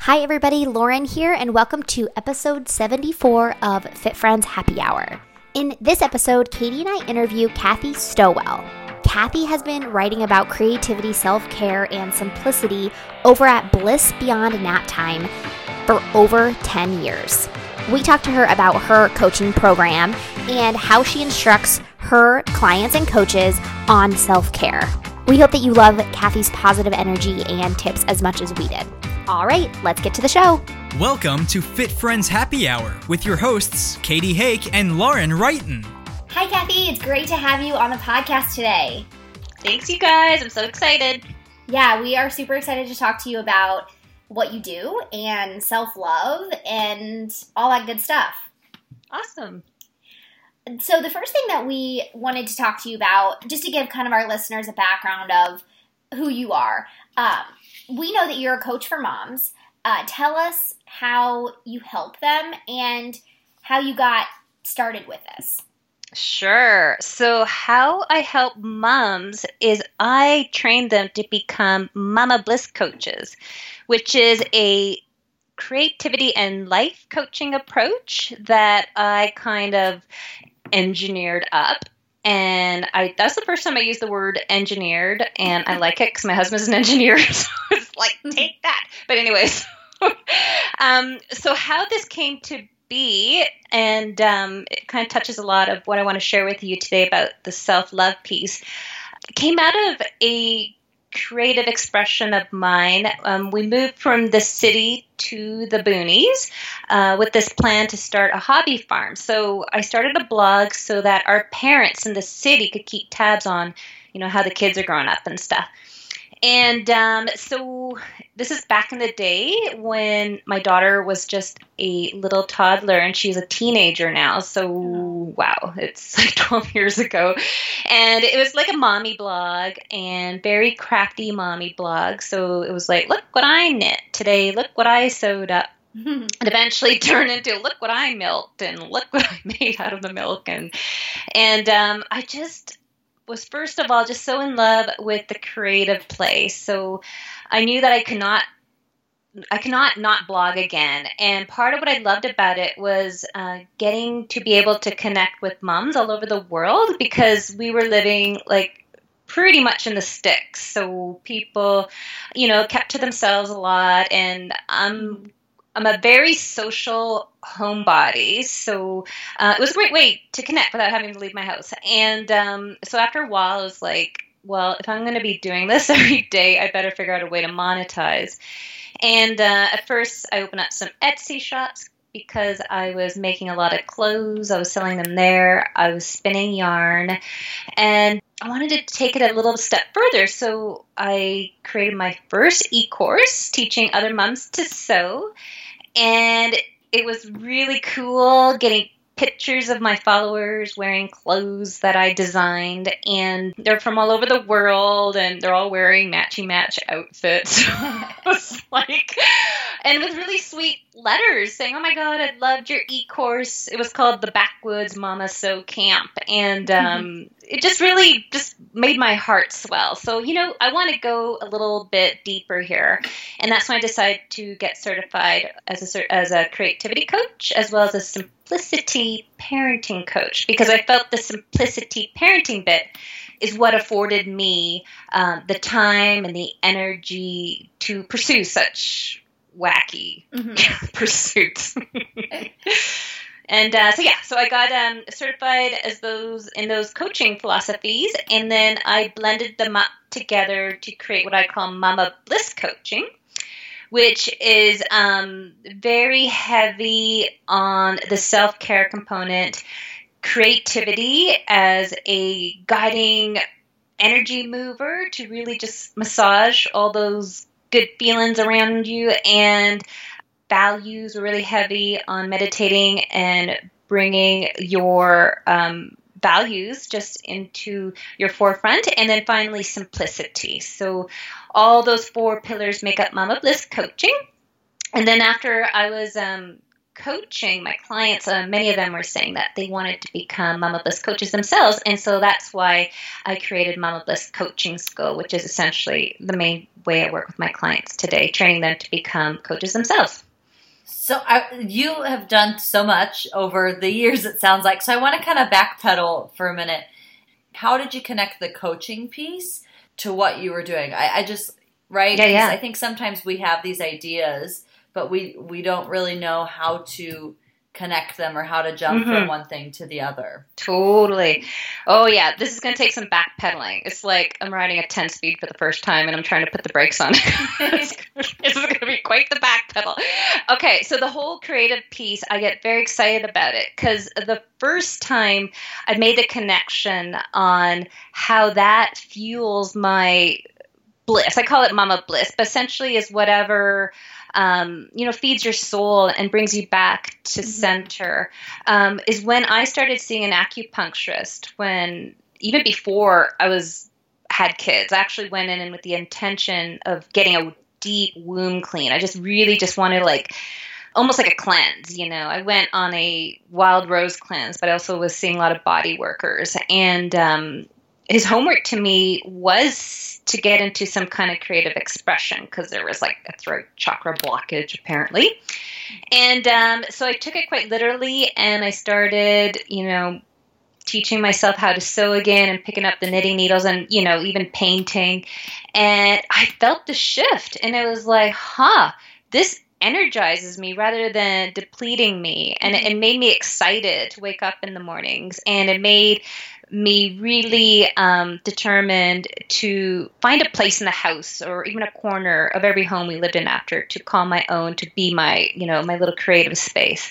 Hi everybody, Lauren here, and welcome to episode 74 of Fit Friends Happy Hour. In this episode, Katie and I interview Kathy Stowell. Kathy has been writing about creativity, self-care, and simplicity over at Bliss Beyond Nap Time for over 10 years. We talked to her about her coaching program and how she instructs her clients and coaches on self-care. We hope that you love Kathy's positive energy and tips as much as we did. All right, let's get to the show. Welcome to Fit Friends Happy Hour with your hosts, Katie Hake and Lauren Wrighton. Hi, Kathy. It's great to have you on the podcast today. Thanks, you guys. I'm so excited. Yeah, we are super excited to talk to you about what you do and self-love and all that good stuff. Awesome. So the first thing that we wanted to talk to you about, just to give kind of our listeners a background of who you are, we know that you're a coach for moms. Tell us how you help them and how you got started with this. Sure. So how I help moms is I train them to become Mama Bliss coaches, which is a creativity and life coaching approach that I kind of engineered up. And that's the first time I used the word engineered, and I like it because my husband's an engineer, so it's like, take that. But anyways, so how this came to be, and it kind of touches a lot of what I want to share with you today about the self-love piece, came out of a creative expression of mine. We moved from the city to the boonies with this plan to start a hobby farm. So I started a blog so that our parents in the city could keep tabs on, how the kids are growing up and stuff. And so this is back in the day when my daughter was just a little toddler and she's a teenager now. So, wow, it's like 12 years ago. And it was like a mommy blog and very crafty mommy blog. So it was like, look what I knit today. Look what I sewed up. And eventually turned into, look what I milked and look what I made out of the milk. And I just was, first of all, just so in love with the creative play. So I knew that I cannot not blog again. And part of what I loved about it was getting to be able to connect with moms all over the world, because we were living like pretty much in the sticks. So people, kept to themselves a lot. And I'm a very social homebody, so it was a great way to connect without having to leave my house. And so after a while, I was like, well, if I'm going to be doing this every day, I better figure out a way to monetize. And at first, I opened up some Etsy shops because I was making a lot of clothes. I was selling them there. I was spinning yarn. And I wanted to take it a little step further. So I created my first e-course teaching other moms to sew. And it was really cool getting pictures of my followers wearing clothes that I designed, and they're from all over the world, and they're all wearing matchy-match outfits. It was like, and with really sweet letters saying, oh my God, I loved your e-course. It was called the Backwoods Mama Sew Camp, and it just really just made my heart swell. So, I want to go a little bit deeper here, and that's when I decided to get certified as a creativity coach, as well as a simplicity parenting coach, because I felt the simplicity parenting bit is what afforded me the time and the energy to pursue such wacky pursuits. And so I got certified as in those coaching philosophies, and then I blended them up together to create what I call Mama Bliss coaching, which is very heavy on the self-care component, creativity as a guiding energy mover to really just massage all those good feelings around you, and values are really heavy on meditating and bringing your values just into your forefront. And then finally, simplicity. So all those 4 pillars make up Mama Bliss coaching. And then after I was coaching my clients, many of them were saying that they wanted to become Mama Bliss coaches themselves. And so that's why I created Mama Bliss Coaching School, which is essentially the main way I work with my clients today, training them to become coaches themselves. So you have done so much over the years, it sounds like. So I want to kind of backpedal for a minute. How did you connect the coaching piece to what you were doing? I just, right? Yeah. I think sometimes we have these ideas, but we don't really know how to connect them or how to jump from one thing to the other. Totally. Oh, yeah. This is going to take some backpedaling. It's like I'm riding a 10-speed for the first time and I'm trying to put the brakes on. It's going to be quite the backpedal. Okay, so the whole creative piece, I get very excited about it because the first time I made the connection on how that fuels my bliss. I call it Mama Bliss, but essentially is whatever feeds your soul and brings you back to center, is when I started seeing an acupuncturist even before I had kids. I actually went in with the intention of getting a deep womb clean. I just really wanted almost like a cleanse, I went on a wild rose cleanse, but I also was seeing a lot of body workers. And his homework to me was to get into some kind of creative expression because there was a throat chakra blockage apparently. And so I took it quite literally and I started, teaching myself how to sew again and picking up the knitting needles and, even painting. And I felt the shift and it was like, this energizes me rather than depleting me. And it made me excited to wake up in the mornings. And it made me really determined to find a place in the house or even a corner of every home we lived in after to call my own, to be my, my little creative space.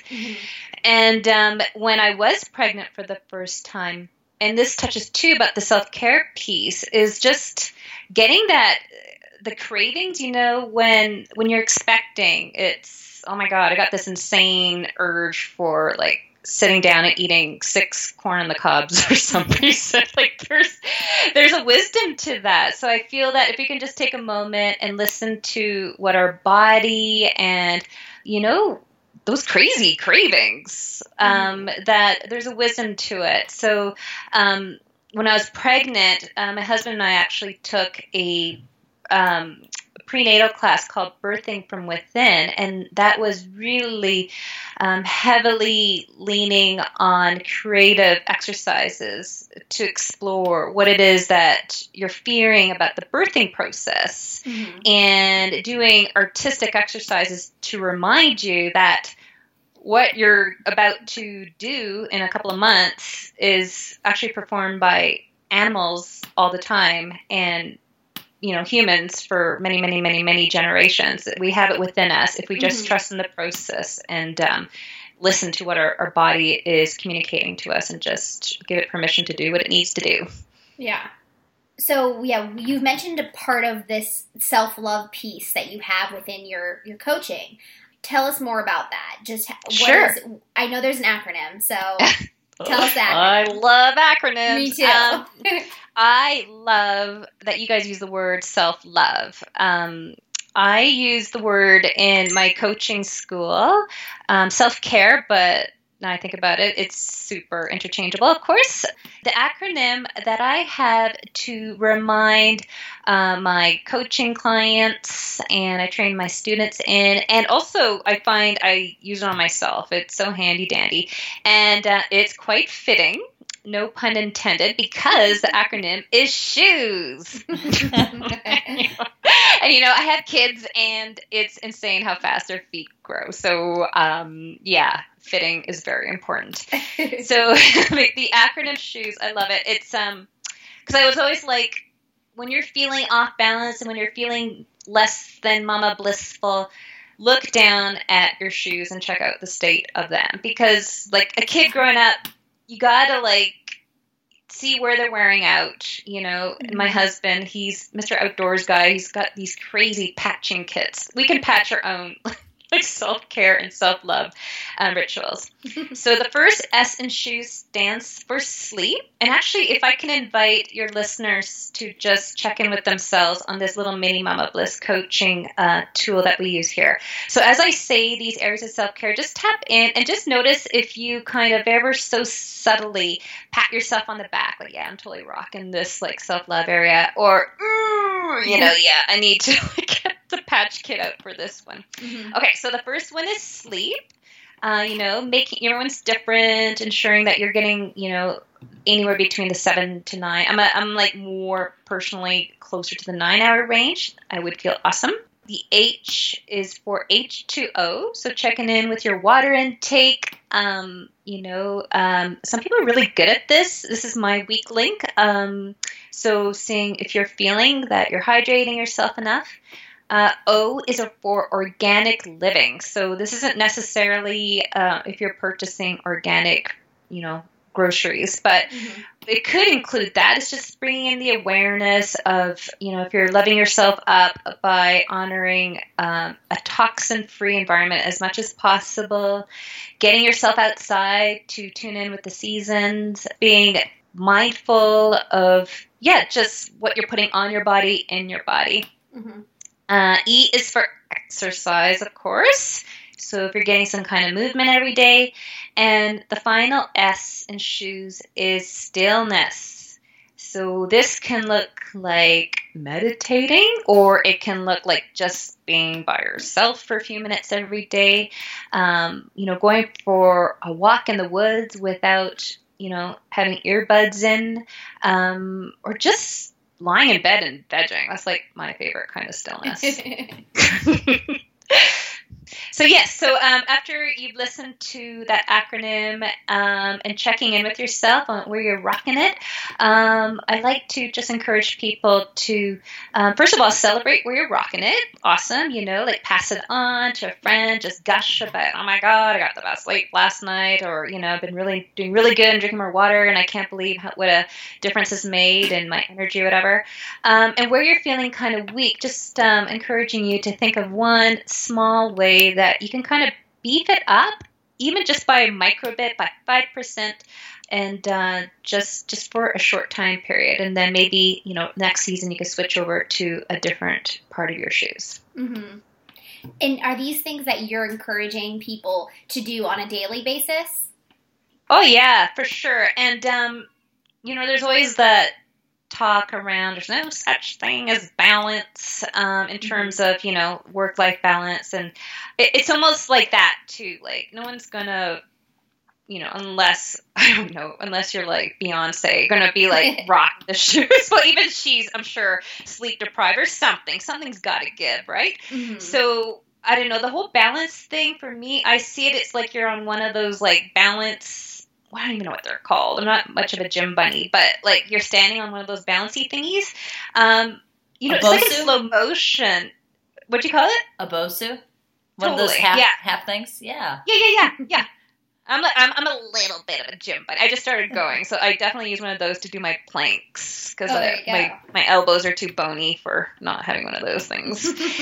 And when I was pregnant for the first time, and this touches too about the self-care piece, is just getting the cravings, when you're expecting, it's, oh my God, I got this insane urge for sitting down and eating 6 corn on the cobs for some reason. There's a wisdom to that. So I feel that if we can just take a moment and listen to what our body and, those crazy cravings, that there's a wisdom to it. So when I was pregnant, my husband and I actually took a prenatal class called Birthing from Within, and that was really heavily leaning on creative exercises to explore what it is that you're fearing about the birthing process, and doing artistic exercises to remind you that what you're about to do in a couple of months is actually performed by animals all the time, and humans for many, many, many, many generations. We have it within us if we just trust in the process and listen to what our body is communicating to us and just give it permission to do what it needs to do. Yeah. So, you've mentioned a part of this self-love piece that you have within your coaching. Tell us more about that. Just Sure. I know there's an acronym, so tell us that. I love acronyms. Me too. I love that you guys use the word self-love. I use the word in my coaching school, self-care, but now I think about it, it's super interchangeable, of course. The acronym that I have to remind my coaching clients and I train my students in, and also I find I use it on myself. It's so handy dandy, and it's quite fitting. No pun intended, because the acronym is SHOES. And, I have kids, and it's insane how fast their feet grow. So, fitting is very important. So, the acronym SHOES, I love it. It's because I was always like, when you're feeling off balance and when you're feeling less than Mama Blissful, look down at your shoes and check out the state of them. Because, a kid growing up, you gotta see where they're wearing out. My husband, he's Mr. Outdoors guy. He's got these crazy patching kits. We can patch our own like self-care and self-love rituals. So the first S in shoes stands for sleep. And actually, if I can invite your listeners to just check in with themselves on this little mini Mama Bliss coaching tool that we use here. So as I say these areas of self-care, just tap in and just notice if you kind of ever so subtly pat yourself on the back, like, yeah, I'm totally rocking this like self-love area, or, yeah, I need to get the patch kit out for this one. Mm-hmm. Okay, so the first one is sleep. Making everyone's different, ensuring that you're getting, anywhere between the 7 to 9. I'm like more personally closer to the 9-hour range. I would feel awesome. The H is for H2O, so checking in with your water intake. Some people are really good at this. This is my weak link. So seeing if you're feeling that you're hydrating yourself enough. O is for organic living. So this isn't necessarily if you're purchasing organic, groceries, but it could include that. It's just bringing in the awareness of, if you're loving yourself up by honoring a toxin-free environment as much as possible, getting yourself outside to tune in with the seasons, being mindful of, just what you're putting on your body, in your body. Mm-hmm. E is for exercise, of course. So if you're getting some kind of movement every day. And the final S in shoes is stillness. So this can look like meditating, or it can look like just being by yourself for a few minutes every day. Going for a walk in the woods without, having earbuds in, or just lying in bed and vegging. That's like my favorite kind of stillness. So after you've listened to that acronym and checking in with yourself on where you're rocking it, I like to just encourage people to, first of all, celebrate where you're rocking it. Awesome. Like pass it on to a friend, just gush about, oh my God, I got the best sleep last night, or, I've been doing really good and drinking more water, and I can't believe what a difference it's made in my energy or whatever. And where you're feeling kind of weak, just encouraging you to think of one small way that you can kind of beef it up, even just by a micro bit, by 5%, and just for a short time period. And then maybe, next season you can switch over to a different part of your shoes. Mm-hmm. And are these things that you're encouraging people to do on a daily basis? Oh, yeah, for sure. And, there's always that talk around there's no such thing as balance in terms of, work-life balance. And it's almost like that, too. Like, no one's going to, unless you're like Beyonce, going to be like rock the shoes. Well, even she's, I'm sure, sleep deprived or something. Something's got to give, right? Mm-hmm. So, I don't know. The whole balance thing for me, I see it. It's like you're on one of those like balance. I don't even know what they're called. I'm not much of a gym bunny, but like you're standing on one of those bouncy thingies. It's like in slow motion. What'd you call it? A Bosu? Totally. One of those half things? Yeah. Yeah. I'm a little bit of a gym bunny. I just started going, so I definitely use one of those to do my planks because my elbows are too bony for not having one of those things.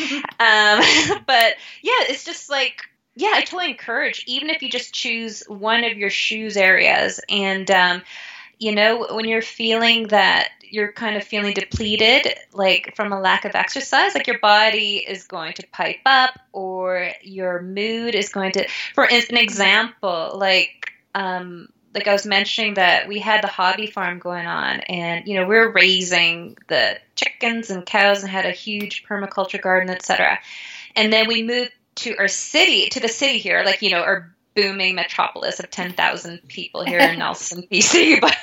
But yeah, it's just like, yeah, I totally encourage, even if you just choose one of your shoes areas and, when you're feeling that you're kind of feeling depleted, like from a lack of exercise, like your body is going to pipe up or your mood is going to, for an example, like I was mentioning that we had the hobby farm going on and, we were raising the chickens and cows and had a huge permaculture garden, etc. And then we moved to the city here, like, our booming metropolis of 10,000 people here in Nelson, BC. But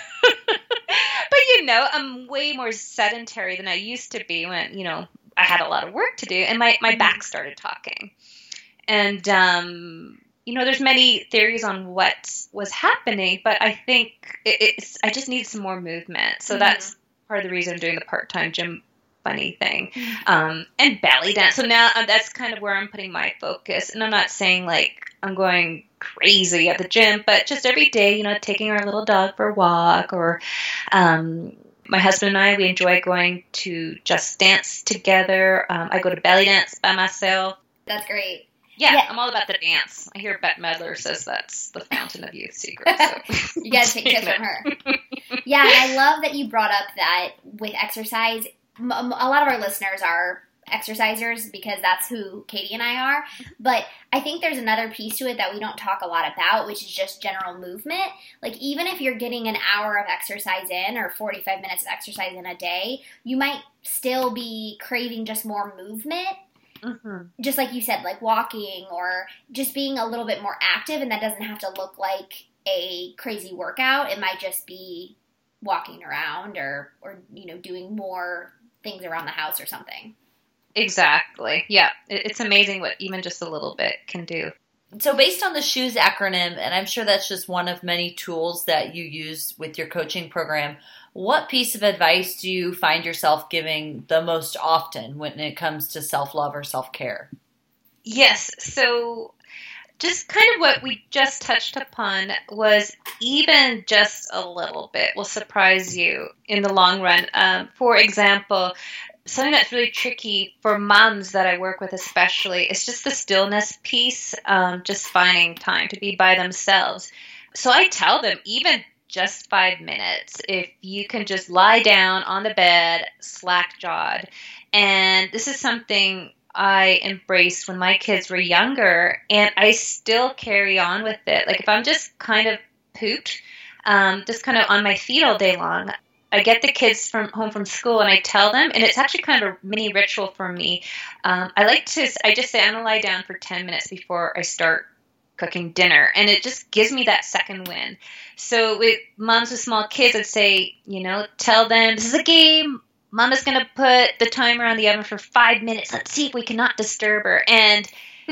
I'm way more sedentary than I used to be when, I had a lot of work to do and my back started talking. And, there's many theories on what was happening, but I think I just need some more movement. So that's part of the reason I'm doing the part-time gym bunny thing, and belly dance. So now that's kind of where I'm putting my focus. And I'm not saying like I'm going crazy at the gym, but just every day, taking our little dog for a walk, or my husband and I, we enjoy going to Just Dance together. I go to belly dance by myself. That's great. Yeah, I'm all about the dance. I hear Bette Midler says that's the fountain of youth secret. So. You got to take tips from her. Yeah, and I love that you brought up that with exercise. A lot of our listeners are exercisers because that's who Katie and I are. But I think there's another piece to it that we don't talk a lot about, which is just general movement. Like, even if you're getting an hour of exercise in or 45 minutes of exercise in a day, you might still be craving just more movement. Mm-hmm. Just like you said, like walking or just being a little bit more active, and that doesn't have to look like a crazy workout. It might just be walking around or doing more things around the house or something. Exactly. Yeah. It's amazing what even just a little bit can do. So based on the SHOES acronym, and I'm sure that's just one of many tools that you use with your coaching program, what piece of advice do you find yourself giving the most often when it comes to self-love or self-care? Yes. So just kind of what we just touched upon was even just a little bit will surprise you in the long run. For example, something that's really tricky for moms that I work with especially is just the stillness piece, just finding time to be by themselves. So I tell them even just 5 minutes, if you can just lie down on the bed, slack-jawed. And this is something I embraced when my kids were younger, and I still carry on with it. Like if I'm just kind of pooped, just kind of on my feet all day long, I get the kids home from school and I tell them, and it's actually kind of a mini ritual for me. I just say I'm going to lie down for 10 minutes before I start cooking dinner, and it just gives me that second win. So with moms with small kids, I'd say, tell them this is a game. Mama's going to put the timer on the oven for 5 minutes. Let's see if we cannot disturb her. And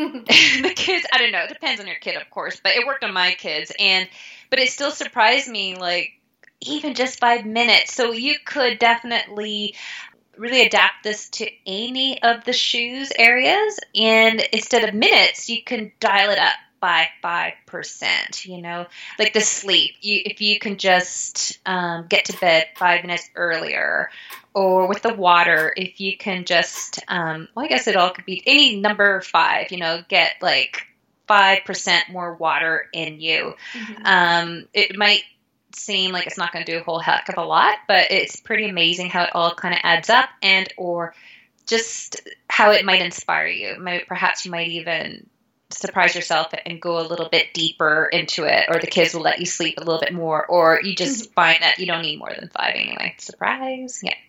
the kids, I don't know, it depends on your kid, of course, but it worked on my kids. But it still surprised me, like, even just 5 minutes. So you could definitely really adapt this to any of the SHOES areas. And instead of minutes, you can dial it up by 5%, like the sleep. If you can just get to bed 5 minutes earlier, or with the water, if you can just, I guess it all could be any number 5, get like 5% more water in you. Mm-hmm. It might seem like it's not going to do a whole heck of a lot, but it's pretty amazing how it all kind of adds up, and or just how it might inspire you. Perhaps you might even surprise yourself and go a little bit deeper into it, or the kids will let you sleep a little bit more, or you just find that you don't need more than 5 anyway. Surprise. Yeah.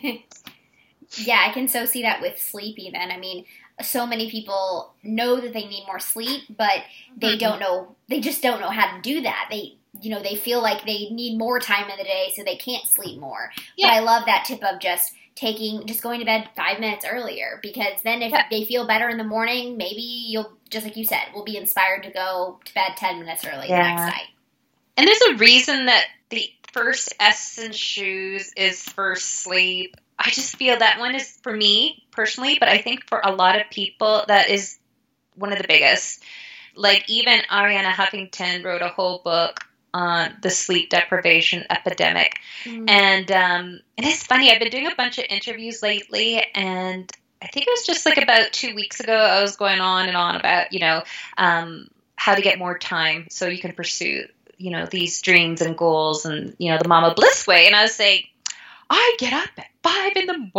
Yeah, I can so see that with sleep even. I mean, so many people know that they need more sleep, but they just don't know how to do that. They feel like they need more time in the day, so they can't sleep more. Yeah. But I love that tip of just going to bed 5 minutes earlier, because then if they feel better in the morning, maybe you'll, just like you said, will be inspired to go to bed 10 minutes early the next night. And there's a reason that the first S in SHOES is first sleep. I just feel that one is for me personally, but I think for a lot of people that is one of the biggest. Like even Arianna Huffington wrote a whole book on the sleep deprivation epidemic. And it's funny, I've been doing a bunch of interviews lately, and I think it was just like about 2 weeks ago, I was going on and on about, how to get more time so you can pursue, these dreams and goals and, the Mama Bliss way. And I was saying, I get up at 5 a.m.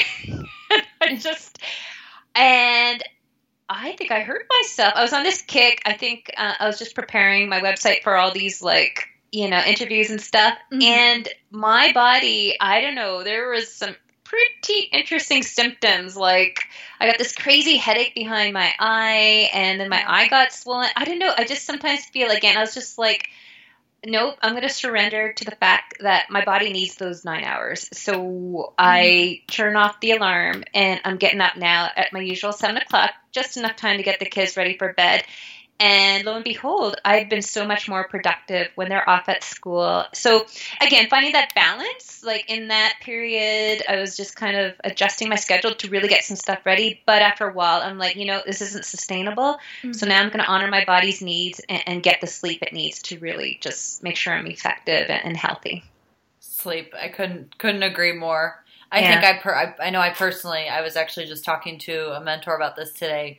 and I think I hurt myself. I was on this kick. I think I was just preparing my website for all these interviews and stuff. Mm-hmm. And my body, I don't know, there was some pretty interesting symptoms. Like I got this crazy headache behind my eye, and then my eye got swollen. I don't know. I just sometimes feel again, I was just like, nope, I'm going to surrender to the fact that my body needs those 9 hours. So I turn off the alarm, and I'm getting up now at my usual 7 o'clock, just enough time to get the kids ready for bed. And lo and behold, I've been so much more productive when they're off at school. So again, finding that balance, like in that period, I was just kind of adjusting my schedule to really get some stuff ready. But after a while, I'm like, this isn't sustainable. Mm-hmm. So now I'm going to honor my body's needs and get the sleep it needs to really just make sure I'm effective and healthy. Sleep. I couldn't agree more. I think I know I was actually just talking to a mentor about this today.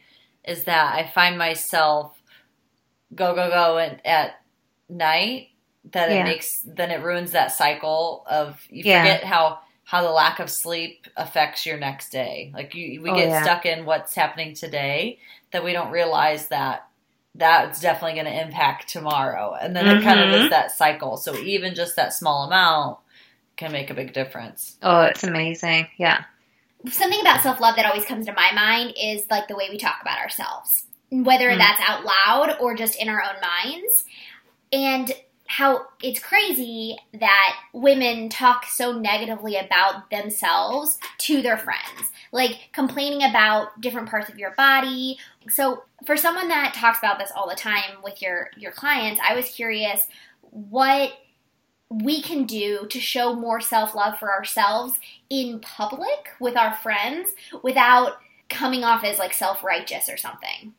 is that I find myself go and at night that it ruins that cycle of you forget how the lack of sleep affects your next day. Like we get stuck in what's happening today that we don't realize that's definitely going to impact tomorrow. And then it kind of is that cycle. So even just that small amount can make a big difference. Oh, it's amazing. Yeah. Something about self-love that always comes to my mind is like the way we talk about ourselves, whether that's out loud or just in our own minds. And how it's crazy that women talk so negatively about themselves to their friends, like complaining about different parts of your body. So for someone that talks about this all the time with your clients, I was curious what we can do to show more self-love for ourselves in public with our friends without coming off as like self-righteous or something.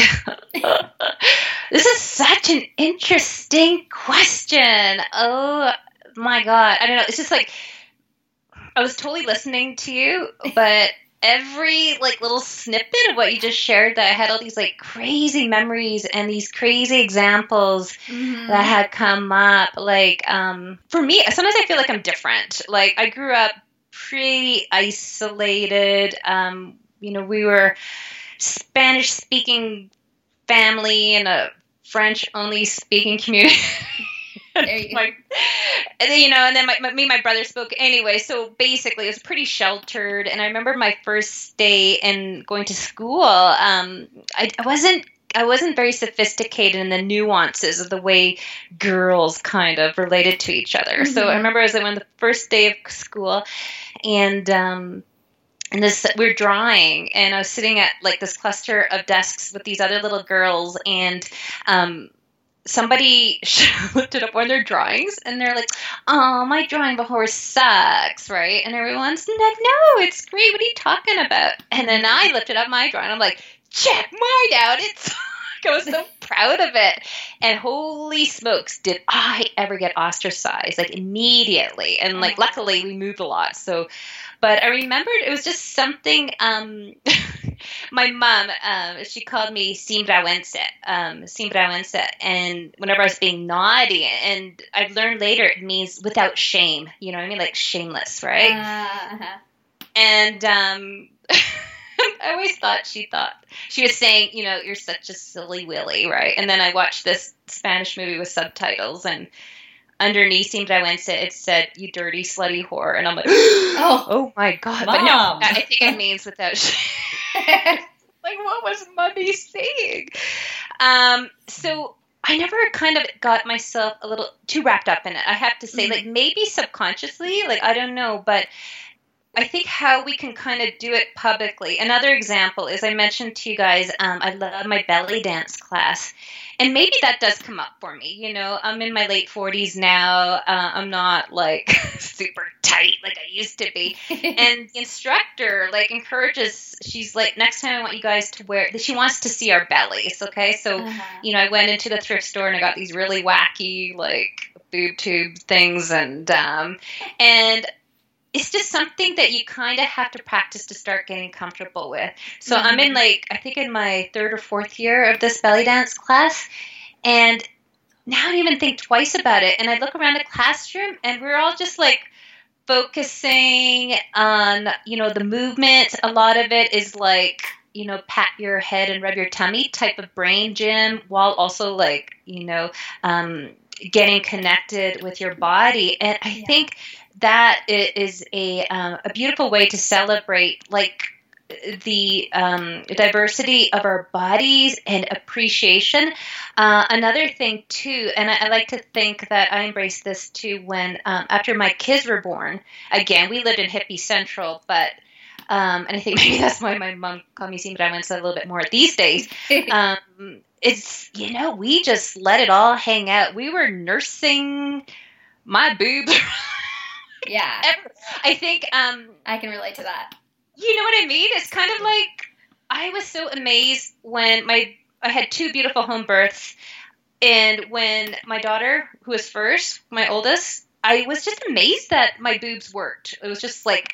This is such an interesting question. Oh my God. I don't know. It's just like, I was totally listening to you, but every like little snippet of what you just shared, that I had all these like crazy memories and these crazy examples that had come up. Like, for me, sometimes I feel like I'm different. Like I grew up pretty isolated. We were Spanish speaking family in a French only speaking community. There you go. And then my brother spoke anyway. So basically, it was pretty sheltered. And I remember my first day in going to school. I wasn't very sophisticated in the nuances of the way girls kind of related to each other. So I remember I went the first day of school, and we're drawing, and I was sitting at like this cluster of desks with these other little girls, and somebody looked it up on their drawings, and they're like, "Oh, my drawing before sucks," right? And everyone's like, "No, it's great. What are you talking about?" And then I lifted up my drawing. I'm like, "Check mine out. It's." I was so proud of it. And holy smokes, did I ever get ostracized, like immediately. And like, luckily we moved a lot. So, but I remembered it was just something, my mom, she called me sinvergüenza. And whenever I was being naughty, and I've learned later it means without shame, you know what I mean? Like shameless, right? And, I always thought she was saying, you're such a silly Willy, right? And then I watched this Spanish movie with subtitles, and underneath sinvergüenza it said, "You dirty slutty whore," and I'm like, oh my God! Mom. But no, I think it means without shame. Like, what was Mommy saying? So I never kind of got myself a little too wrapped up in it. I have to say, like maybe subconsciously, like I don't know, but I think how we can kind of do it publicly. Another example is I mentioned to you guys, I love my belly dance class. And maybe that does come up for me. I'm in my late 40s now. I'm not like super tight like I used to be. And the instructor like encourages, she's like, next time I want you guys to wear, she wants to see our bellies. Okay. So, I went into the thrift store and I got these really wacky like boob tube things. And it's just something that you kind of have to practice to start getting comfortable with. So I'm in I think in my 3rd or 4th year of this belly dance class. And now I don't even think twice about it. And I look around the classroom and we're all just like focusing on, the movement. A lot of it is like, pat your head and rub your tummy type of brain gym, while also like, getting connected with your body. And I think that is a beautiful way to celebrate like the diversity of our bodies and appreciation. Another thing too, and I like to think that I embraced this too when after my kids were born. Again, we lived in hippie central, but and I think maybe that's why my mom called me sinvergüenza a little bit more these days. It's we just let it all hang out. We were nursing my boobs. Yeah. I think I can relate to that. You know what I mean? It's kind of like I was so amazed when I had 2 beautiful home births, and when my daughter, who was first, my oldest, I was just amazed that my boobs worked. It was just like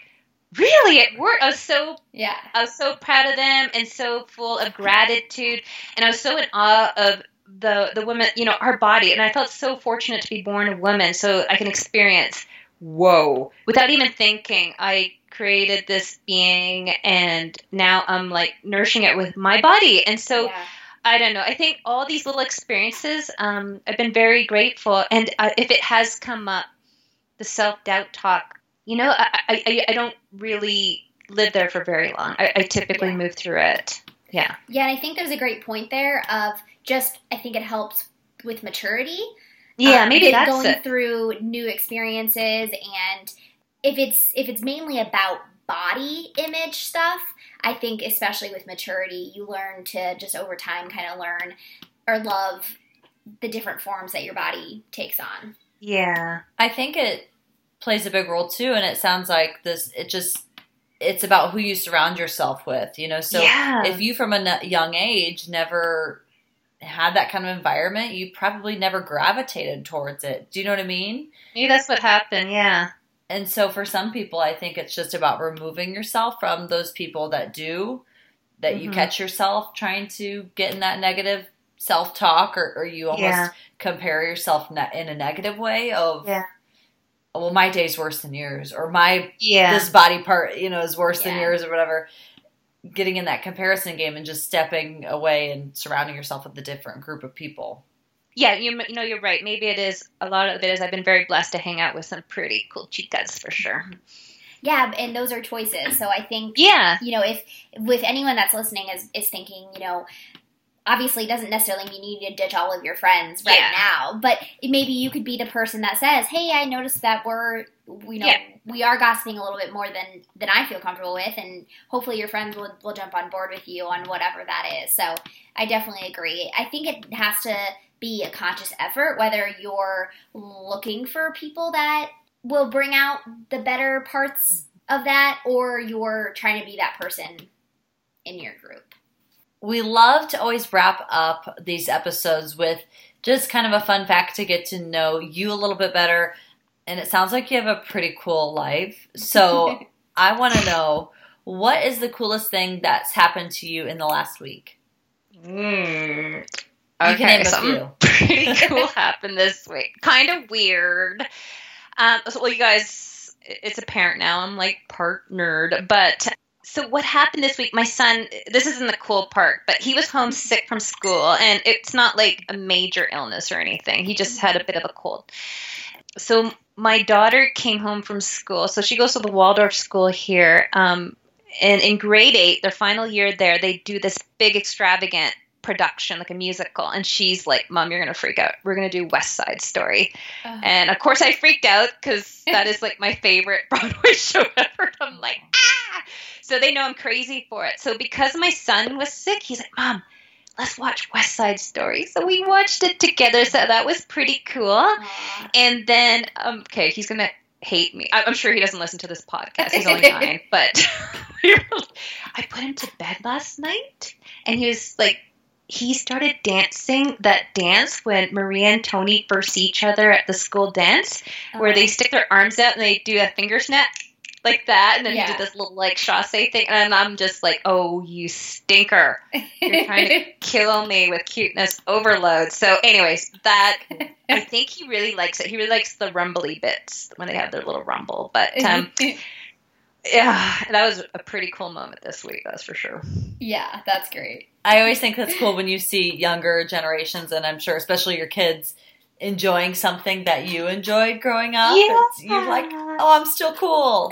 Really, at work, I Yeah. was so proud of them and so full of gratitude, and I was so in awe of the woman, her body, and I felt so fortunate to be born a woman, so I can experience, whoa, without even thinking. I created this being, and now I'm like nourishing it with my body, and so. Yeah. I don't know. I think all these little experiences, I've been very grateful, and if it has come up, the self-doubt talk. I don't really live there for very long. I typically move through it. Yeah. Yeah, and I think there's a great point there of just, I think it helps with maturity. Yeah, maybe that's going it. through new experiences, and if it's mainly about body image stuff, I think especially with maturity, you learn to just over time kind of learn or love the different forms that your body takes on. Yeah. I think it plays a big role too, and it sounds like it's about who you surround yourself with, so if you from a young age never had that kind of environment, you probably never gravitated towards it. Do you know what I mean? Maybe that's what happened. Yeah. And so for some people, I think it's just about removing yourself from those people that you catch yourself trying to get in that negative self-talk, or you almost compare yourself in a negative way of, well, my day's worse than yours, or this body part, is worse than yours, or whatever. Getting in that comparison game and just stepping away and surrounding yourself with a different group of people. Yeah, you're right. Maybe it is, a lot of it is I've been very blessed to hang out with some pretty cool chicas for sure. Yeah, and those are choices. So I think, if with anyone that's listening is thinking, obviously it doesn't necessarily mean you need to ditch all of your friends now, but maybe you could be the person that says, hey, I noticed that we are gossiping a little bit more than I feel comfortable with, and hopefully your friends will jump on board with you on whatever that is. So I definitely agree. I think it has to be a conscious effort, whether you're looking for people that will bring out the better parts of that, or you're trying to be that person in your group. We love to always wrap up these episodes with just kind of a fun fact to get to know you a little bit better. And it sounds like you have a pretty cool life. So I want to know, what is the coolest thing that's happened to you in the last week? Okay, You can name a something few. pretty cool happened this week. Kind of weird. You guys, it's apparent now I'm like part nerd, but so what happened this week, my son, this isn't the cool part, but he was homesick from school, and it's not like a major illness or anything. He just had a bit of a cold. So my daughter came home from school. So she goes to the Waldorf school here. And in grade 8, their final year there, they do this big extravagant production, like a musical. And she's like, Mom, you're going to freak out. We're going to do West Side Story. And of course I freaked out because that is like my favorite Broadway show ever. I'm like, ah! So they know I'm crazy for it. So because my son was sick, he's like, Mom, let's watch West Side Story. So we watched it together. So that was pretty cool. Aww. And then, he's going to hate me. I'm sure he doesn't listen to this podcast. He's only 9. But I put him to bed last night, and he was like, he started dancing that dance when Maria and Tony first see each other at the school dance, where they stick their arms out and they do a finger snap. Like that, and then he did this little like chasse thing, and I'm just like, oh, you stinker. You're trying to kill me with cuteness overload. So anyways, that, I think he really likes it. He really likes the rumbly bits when they have their little rumble. But yeah, that was a pretty cool moment this week, that's for sure. Yeah, that's great. I always think that's cool when you see younger generations, and I'm sure especially your kids, enjoying something that you enjoyed growing up. Yeah. You're like, oh, I'm still cool.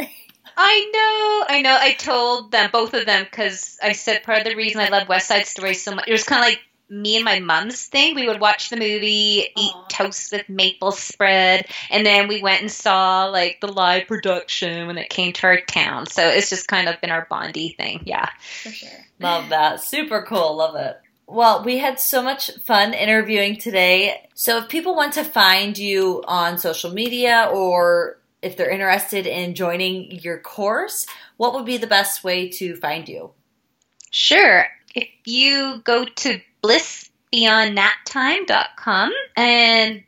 I know. I told them, both of them, because I said part of the reason I love West Side Story so much, it was kind of like me and my mom's thing. We would watch the movie, eat toast with maple spread, and then we went and saw like the live production when it came to our town. So it's just kind of been our Bondy thing. Yeah. For sure. Love that. Super cool. Love it. Well, we had so much fun interviewing today. So if people want to find you on social media, or if they're interested in joining your course, what would be the best way to find you? Sure. If you go to blissbeyondnattime.com and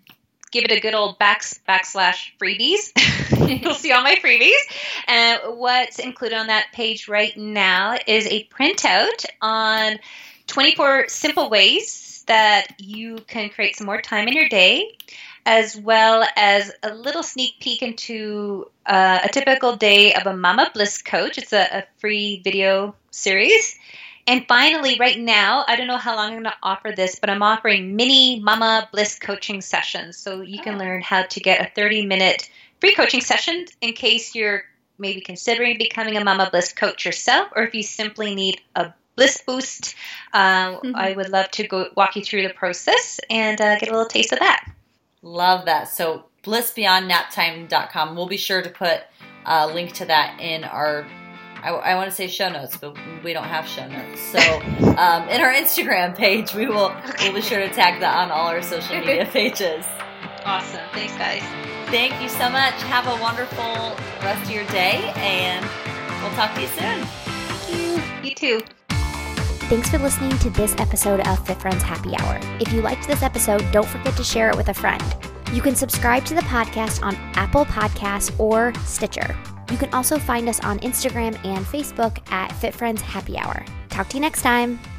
give it a good old backslash freebies. You'll see all my freebies. And what's included on that page right now is a printout on 24 simple ways that you can create some more time in your day, as well as a little sneak peek into a typical day of a Mama Bliss coach. It's a free video series. And finally, right now, I don't know how long I'm going to offer this, but I'm offering mini Mama Bliss coaching sessions. So you can learn how to get a 30-minute free coaching session in case you're maybe considering becoming a Mama Bliss coach yourself, or if you simply need a Bliss boost. I would love to go walk you through the process and get a little taste of that. Love that. So blissbeyondnaptime.com. We'll be sure to put a link to that in our I want to say show notes, but we don't have show notes. So in our Instagram page, we'll be sure to tag that on all our social media pages. Awesome. Thanks, guys. Thank you so much. Have a wonderful rest of your day, and we'll talk to you soon. Thank you. You too. Thanks for listening to this episode of Fit Friends Happy Hour. If you liked this episode, don't forget to share it with a friend. You can subscribe to the podcast on Apple Podcasts or Stitcher. You can also find us on Instagram and Facebook at Fit Friends Happy Hour. Talk to you next time.